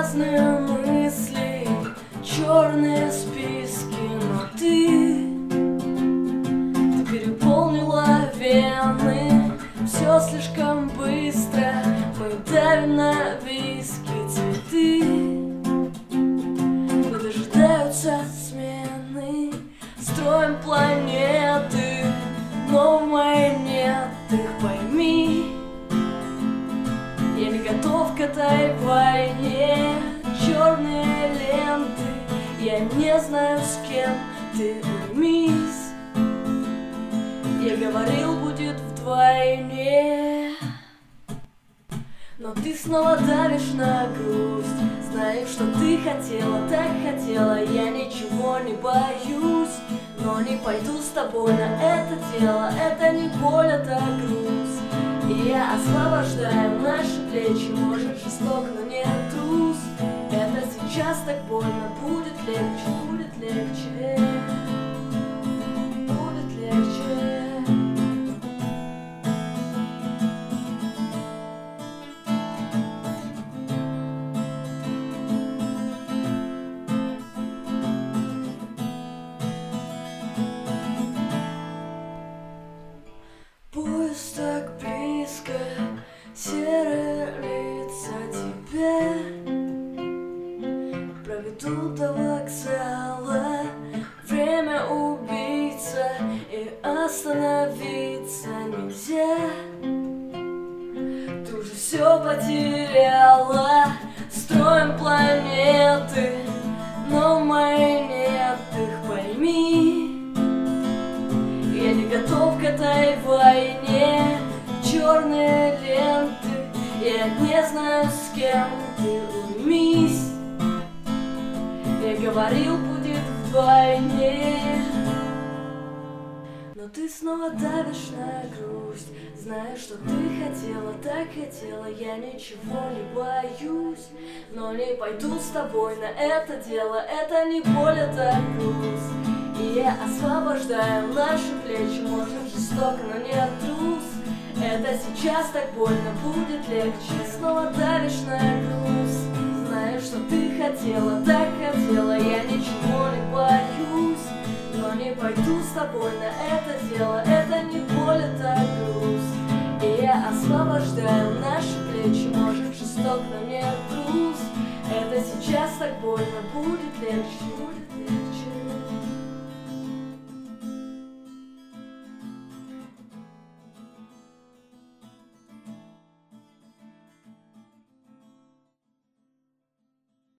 грязные мысли, черные списки, но ты переполнила вены. Все слишком быстро, мы давим на виски. Цветы не дожидаются смены. Строим планеты, но в моей нет их, пойми. Я не готов к этой войне. Черные ленты, я не знаю, с кем ты, уймись. Я говорил, будет вдвойне. Но ты снова давишь на грусть. Знаю, что ты хотела, так хотела. Я ничего не боюсь, но не пойду с тобой на это дело. Это не боль, это груз. И я освобождаю наши плечи. Может, жесток, но не трус. Это сейчас так больно. Будет легче, будет легче. Будет легче. Поезд так близко, серые лица тебя проведут до вокзала. Время убийца, и остановиться нельзя. Ты уже все потеряла. Строим планеты, но в моей нет их, пойми. Я не готов к этой войне. Черные ленты, я не знаю, с кем ты, уймись. Я говорил, будет вдвойне. Но ты снова давишь на грусть. Знаю, что ты хотела, так хотела. Я ничего не боюсь, но не пойду с тобой на это дело. Это не боль, это груз. И я освобождаю наши плечи. Может, жесток, но не трус. Это сейчас так больно, будет легче. Снова давишь на груз. Знаю, что ты хотела, так хотела. Я ничего не боюсь, но не пойду с тобой на это дело. Это не боль, это груз. И я освобождаю наши плечи. Может, жесток, но не трус. Это сейчас так больно, будет легче.